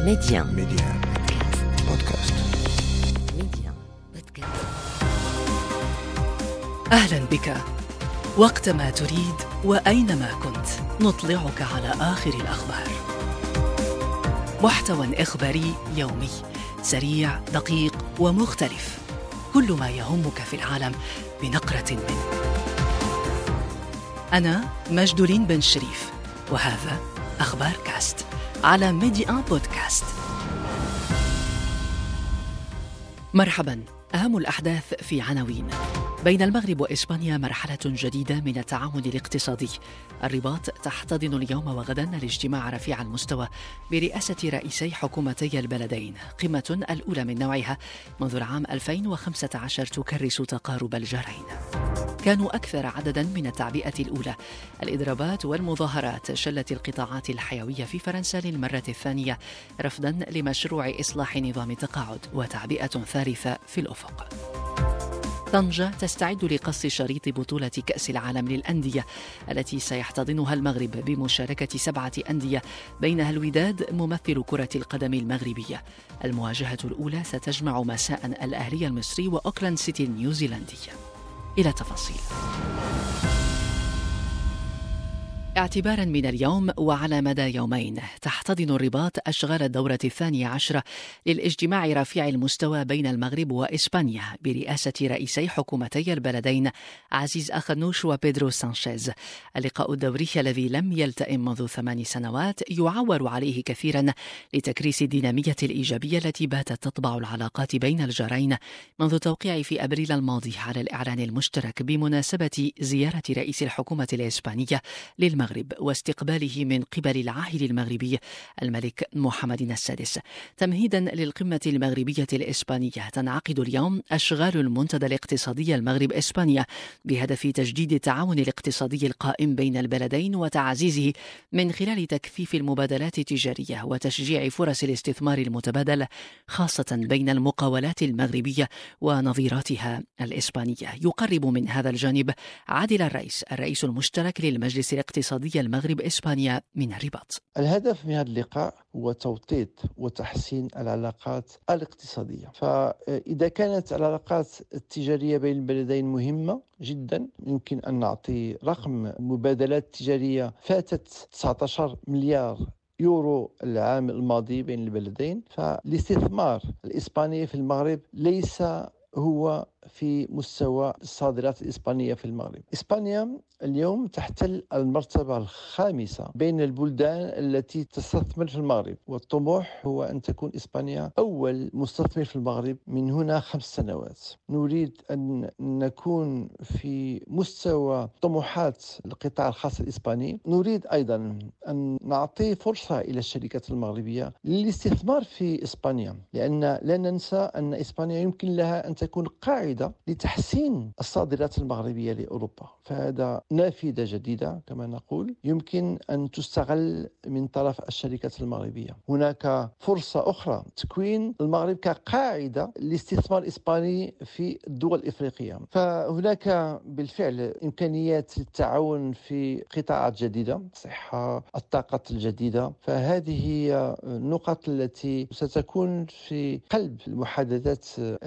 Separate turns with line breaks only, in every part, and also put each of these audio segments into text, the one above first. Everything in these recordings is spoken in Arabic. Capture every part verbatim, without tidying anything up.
ميديان ميديان بودكاست.
ميديان بودكاست.
أهلا بك وقتما تريد وأينما كنت، نطلعك على آخر الأخبار. محتوى إخباري يومي سريع دقيق ومختلف، كل ما يهمك في العالم بنقرة منه. أنا مجدولين بن شريف، وهذا أخبار كاست على ميديان بودكاست. مرحبا. أهم الأحداث في عناوين. بين المغرب وإسبانيا مرحلة جديدة من التعاون الاقتصادي. الرباط تحتضن اليوم وغدا الاجتماع رفيع المستوى برئاسة رئيسي حكومتي البلدين، قمة الأولى من نوعها منذ العام ألفين وخمسة عشر تكرس تقارب الجارين. كانوا أكثر عددا من التعبئة الأولى. الإضرابات والمظاهرات شلت القطاعات الحيوية في فرنسا للمرة الثانية رفضا لمشروع إصلاح نظام التقاعد، وتعبئة ثالثة في الأفق. طنجة تستعد لقص شريط بطولة كأس العالم للأندية التي سيحتضنها المغرب بمشاركة سبعة أندية بينها الوداد ممثل كرة القدم المغربية. المواجهة الأولى ستجمع مساء الأهلي المصري وأوكلاند سيتي النيوزيلندي. إلى تفاصيل. اعتبارا من اليوم وعلى مدى يومين تحتضن الرباط أشغال الدورة الثانية عشرة للاجتماع رفيع المستوى بين المغرب وإسبانيا برئاسة رئيسي حكومتي البلدين عزيز أخنوش وبيدرو سانشيز. اللقاء الدوري الذي لم يلتئم منذ ثمان سنوات يعول عليه كثيرا لتكريس الدينامية الإيجابية التي باتت تطبع العلاقات بين الجارين منذ توقيع في أبريل الماضي على الإعلان المشترك بمناسبة زيارة رئيس الحكومة الإسبانية للمغرب واستقباله من قبل العاهل المغربي الملك محمد السادس. تمهيدا للقمة المغربية الإسبانية تنعقد اليوم أشغال المنتدى الاقتصادي المغرب إسبانيا بهدف تجديد التعاون الاقتصادي القائم بين البلدين وتعزيزه من خلال تكثيف المبادلات التجارية وتشجيع فرص الاستثمار المتبادل، خاصة بين المقاولات المغربية ونظيراتها الإسبانية. يقرب من هذا الجانب عادل الرئيس الرئيس المشترك للمجلس الاقتصادي المغرب إسبانيا من الرباط.
الهدف من هذا اللقاء هو توطيد وتحسين العلاقات الاقتصادية. فإذا كانت العلاقات التجارية بين البلدين مهمة جدا، يمكن أن نعطي رقم مبادلات تجارية فاتت تسعة عشر مليار يورو العام الماضي بين البلدين. فالاستثمار الإسباني في المغرب ليس هو في مستوى الصادرات الإسبانية في المغرب. إسبانيا اليوم تحتل المرتبة الخامسة بين البلدان التي تستثمر في المغرب، والطموح هو أن تكون إسبانيا أول مستثمر في المغرب من هنا خمس سنوات. نريد أن نكون في مستوى طموحات القطاع الخاص الإسباني. نريد أيضا أن نعطي فرصة إلى الشركات المغربية للاستثمار في إسبانيا، لأن لا ننسى أن إسبانيا يمكن لها أن تكون قاعدة لتحسين الصادرات المغربية لأوروبا. فهذا نافذة جديدة كما نقول يمكن أن تستغل من طرف الشركات المغربية. هناك فرصة أخرى، تكوين المغرب كقاعدة لاستثمار إسباني في الدول الإفريقية. فهناك بالفعل إمكانيات للتعاون في قطاعات جديدة، الصحة، الطاقة الجديدة. فهذه هي النقط التي ستكون في قلب المحادثات.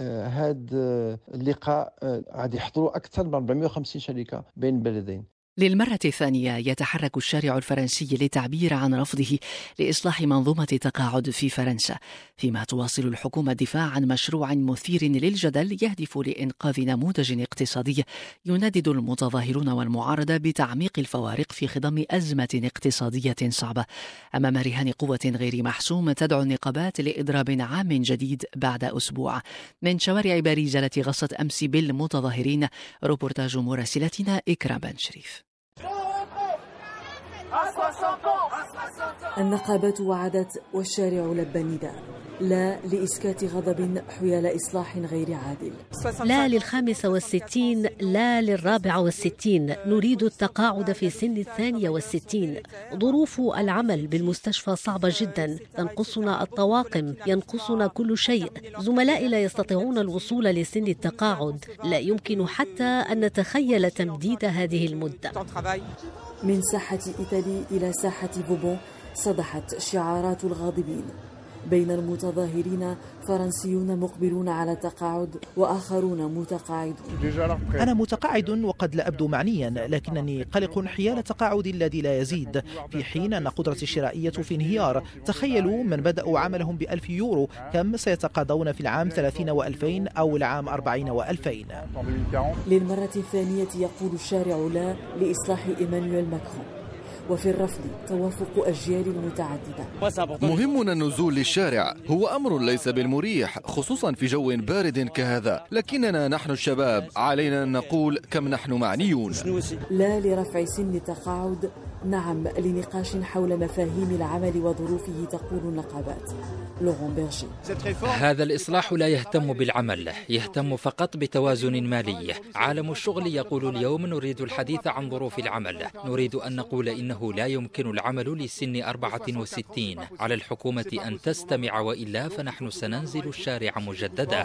هذا اللقاء عاد يحضروا أكثر من أربعمائة وخمسين شركة بين البلدين.
للمرة الثانية يتحرك الشارع الفرنسي للتعبير عن رفضه لإصلاح منظومة التقاعد في فرنسا، فيما تواصل الحكومة الدفاع عن مشروع مثير للجدل يهدف لإنقاذ نموذج اقتصادي يندد المتظاهرون والمعارضة بتعميق الفوارق في خضم أزمة اقتصادية صعبة. أمام رهان قوة غير محسوم تدعو النقابات لإضراب عام جديد بعد أسبوع. من شوارع باريس التي غصت أمس بالمتظاهرين، روبورتاج مراسلتنا إكرام بن شريف.
النقابات وعدت والشارع لبى النداء، لا لإسكات غضب حيال إصلاح غير عادل.
لا للخامسة والستين، لا للرابعة والستين. نريد التقاعد في سن الثانية والستين. ظروف العمل بالمستشفى صعبة جدا، تنقصنا الطواقم، ينقصنا كل شيء. زملائي لا يستطيعون الوصول لسن التقاعد. لا يمكن حتى أن نتخيل تمديد هذه المدة.
من ساحة إيطالي إلى ساحة فوبون صدحت شعارات الغاضبين. بين المتظاهرين فرنسيون مقبلون على التقاعد وآخرون متقاعدون.
أنا متقاعد وقد لا أبدو معنيا، لكنني قلق حيال تقاعدي الذي لا يزيد في حين أن قدرتي الشرائية في انهيار. تخيلوا من بدأوا عملهم بألف يورو كم سيتقاضون في العام ثلاثين وألفين أو العام أربعين وألفين.
للمرة الثانية يقول الشارع لا لإصلاح إيمانويل ماكرون، وفي الرفض توافق أجيال متعددة.
مهمنا النزول للشارع، هو أمر ليس بالمريح خصوصا في جو بارد كهذا، لكننا نحن الشباب علينا أن نقول كم نحن معنيون.
لا لرفع سن التقاعد، نعم لنقاش حول مفاهيم العمل وظروفه، تقول النقابات. لورون بيرجي:
هذا الإصلاح لا يهتم بالعمل، يهتم فقط بتوازن مالي. عالم الشغل يقول اليوم نريد الحديث عن ظروف العمل، نريد أن نقول إنه لا يمكن العمل لسن أربعة وستين. على الحكومة أن تستمع، وإلا فنحن سننزل الشارع مجددا.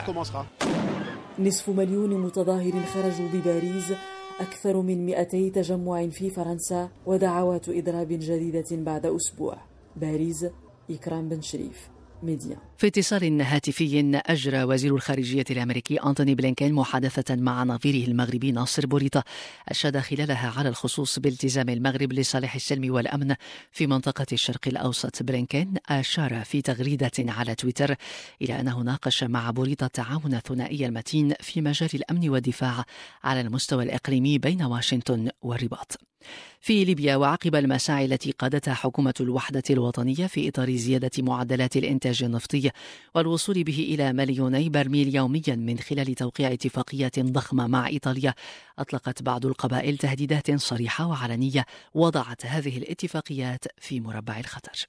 نصف مليون متظاهر خرجوا بباريس، أكثر من مئتي تجمع في فرنسا، ودعوات إضراب جديدة بعد أسبوع. باريس، إكرام بن شريف، ميديا.
في اتصال هاتفي أجرى وزير الخارجية الأمريكي أنتوني بلينكين محادثة مع نظيره المغربي ناصر بوريطة، أشاد خلالها على الخصوص بالتزام المغرب لصالح السلم والأمن في منطقة الشرق الأوسط. بلينكين أشار في تغريدة على تويتر إلى أنه ناقش مع بوريطة التعاون الثنائي المتين في مجال الأمن والدفاع على المستوى الإقليمي بين واشنطن والرباط. في ليبيا، وعقب المساعي التي قادتها حكومة الوحدة الوطنية في إطار زيادة معدلات الإنتاج النفطي والوصول به إلى مليوني برميل يوميا من خلال توقيع اتفاقيات ضخمة مع إيطاليا، أطلقت بعض القبائل تهديدات صريحة وعلنية وضعت هذه الاتفاقيات في مربع الخطر.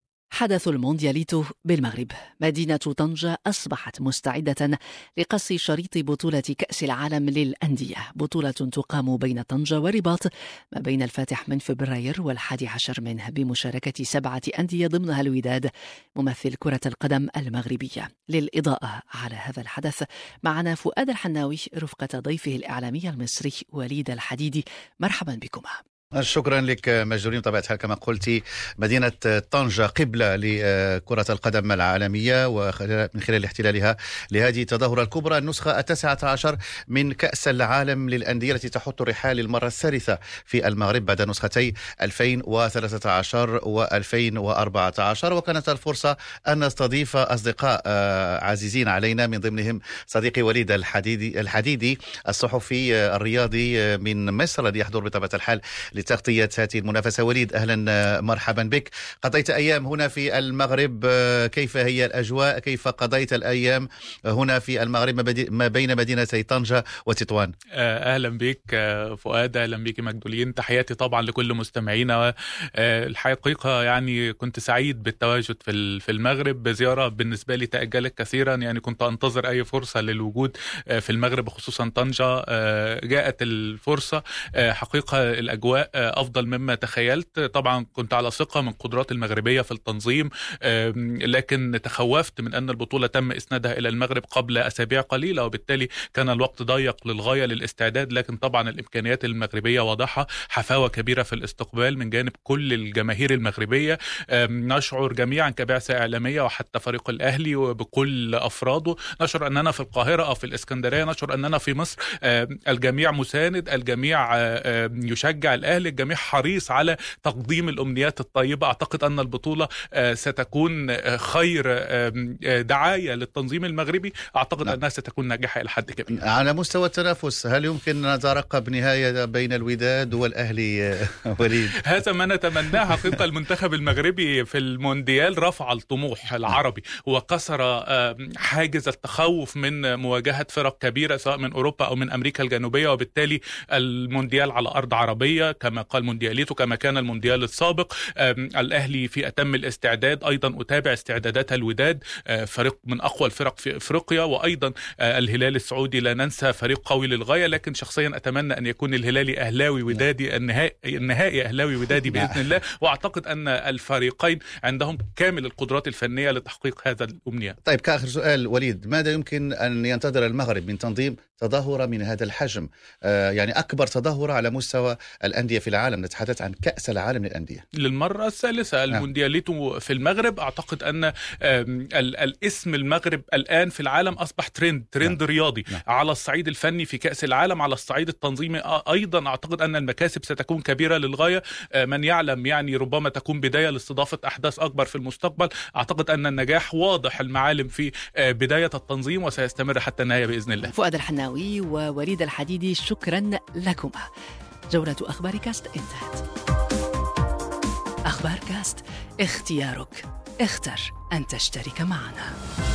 حدث الموندياليتو بالمغرب. مدينة طنجة أصبحت مستعدة لقص شريط بطولة كأس العالم للأندية، بطولة تقام بين طنجة ورباط ما بين الفاتح من فبراير والحادي عشر منه، بمشاركة سبعة أندية ضمنها الوداد ممثل كرة القدم المغربية. للإضاءة على هذا الحدث معنا فؤاد الحناوي رفقة ضيفه الإعلامي المصري وليد الحديدي. مرحبا بكما.
شكرا لك مجدولين. طبعا الحال كما قلتي مدينة طنجة قبلة لكرة القدم العالمية، ومن خلال احتلالها لهذه التظاهرة الكبرى النسخة التاسعة عشر من كأس العالم للأندية التي تحط الرحال للمرة الثالثة في المغرب بعد نسختي ألفين وثلاثة عشر وألفين وأربعة عشر. وكانت الفرصة أن نستضيف أصدقاء عزيزين علينا، من ضمنهم صديقي وليد الحديدي الحديدي الصحفي الرياضي من مصر الذي يحضر بطبيعة الحال لتغطية هذه المنافسة. وليد، أهلا مرحبا بك. قضيت أيام هنا في المغرب، كيف هي الأجواء؟ كيف قضيت الأيام هنا في المغرب ما بين مدينتي طنجة وتطوان؟
أهلا بك فؤاد، أهلا بك مجدولين. تحياتي طبعا لكل مستمعينا. الحقيقة يعني كنت سعيد بالتواجد في في المغرب بزيارة بالنسبة لي تأجلت كثيرا، يعني كنت أنتظر أي فرصة للوجود في المغرب خصوصا طنجة. جاءت الفرصة، حقيقة الأجواء أفضل مما تخيلت. طبعا كنت على ثقة من قدرات المغربية في التنظيم، لكن تخوفت من أن البطولة تم إسنادها إلى المغرب قبل أسابيع قليلة، وبالتالي كان الوقت ضيق للغاية للاستعداد. لكن طبعا الإمكانيات المغربية واضحة، حفاوة كبيرة في الاستقبال من جانب كل الجماهير المغربية. نشعر جميعا كبعثة إعلامية وحتى فريق الأهلي وبكل أفراده، نشعر أننا في القاهرة أو في الإسكندرية، نشعر أننا في مصر. الجميع مساند، الجميع يشجع الأهلي، الجميع حريص على تقديم الأمنيات الطيبة. أعتقد أن البطولة ستكون خير دعاية للتنظيم المغربي، أعتقد نعم. أنها ستكون ناجحة إلى حد كبير.
على مستوى التنافس، هل يمكن أن نترقب نهاية بين الوداد والأهلي وليد؟
هذا ما نتمناه. حقيقة المنتخب المغربي في المونديال رفع الطموح العربي وكسر حاجز التخوف من مواجهة فرق كبيرة سواء من أوروبا أو من أمريكا الجنوبية، وبالتالي المونديال على أرض عربية كما قال موندياليتو كما كان المونديال السابق. الأهلي في أتم الاستعداد، أيضا أتابع استعدادات الوداد، فريق من أقوى الفرق في إفريقيا، وأيضا الهلال السعودي لا ننسى فريق قوي للغاية. لكن شخصيا أتمنى أن يكون الهلالي أهلاوي ودادي، النهائي, النهائي أهلاوي ودادي بإذن الله، وأعتقد أن الفريقين عندهم كامل القدرات الفنية لتحقيق هذا الأمنية.
طيب، كآخر سؤال وليد، ماذا يمكن أن ينتظر المغرب من تنظيم تظاهرة من هذا الحجم؟ آه يعني أكبر تظاهرة على مستوى الأندية الأندية في العالم، نتحدث عن كأس العالم للأندية
للمرة الثالثة. الموندياليتو في المغرب، أعتقد أن الاسم المغرب الآن في العالم أصبح ترند ترند نعم. رياضي نعم. على الصعيد الفني في كأس العالم، على الصعيد التنظيمي أيضا أعتقد أن المكاسب ستكون كبيرة للغاية. من يعلم يعني ربما تكون بداية لاستضافة أحداث أكبر في المستقبل. أعتقد أن النجاح واضح المعالم في بداية التنظيم وسيستمر حتى النهاية بإذن الله.
فؤاد الحناوي ووليد الحديدي، شكرا لكما. جولة أخبار كاست انتهت. أخبار كاست، اختيارك، اختر أن تشترك معنا.